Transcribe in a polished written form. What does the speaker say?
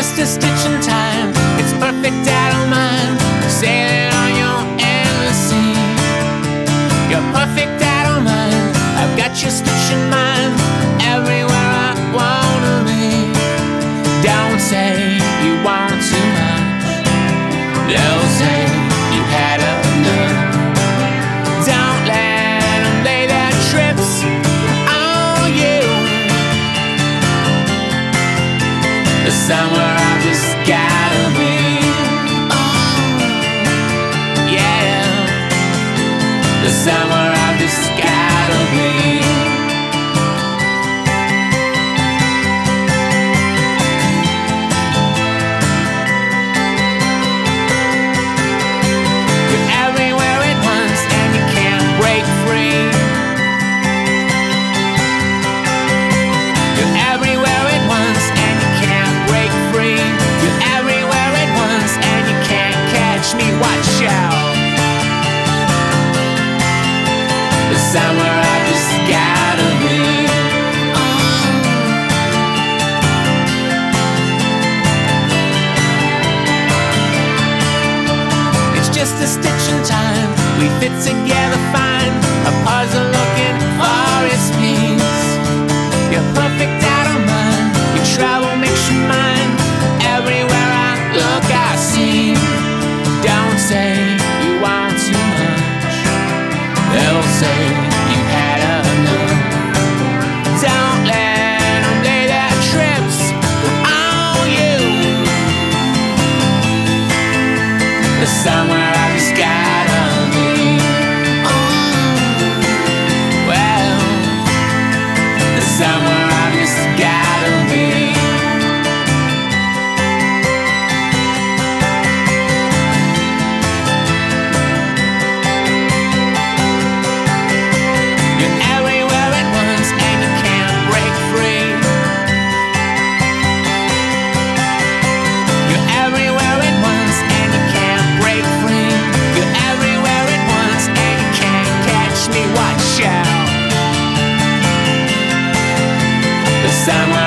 just a stitch in time. It's perfect, I don't mind sailing on your endless sea. You're perfect, I don't mind. I've got your stitch in mind everywhere I wanna be. Don't say you want too much. They'll say you had enough. Don't let them lay their trips on you. The somewhere I've just gotta be. Oh, yeah. The somewhere I've just gotta be. You're everywhere at once and you can't break free. You're everywhere at once and you can't break free. You're everywhere at once and you can't catch me. Watch out. The somewhere I just gotta be. Oh. It's just a stitch in time. We fit together fine. A puzzle looking for its piece. You're perfect, I don't mind. Your travel makes you mine. Everywhere I look, I see. Don't say you want too much. They'll say you had enough. Don't let them lay their trips on you. The somewhere I just gotta be. Oh, well, the somewhere I just gotta be. You're everywhere at once and you can't break free. You're everywhere at once and you can't break free. You're everywhere at once and you can't catch me. Watch out. The somewhere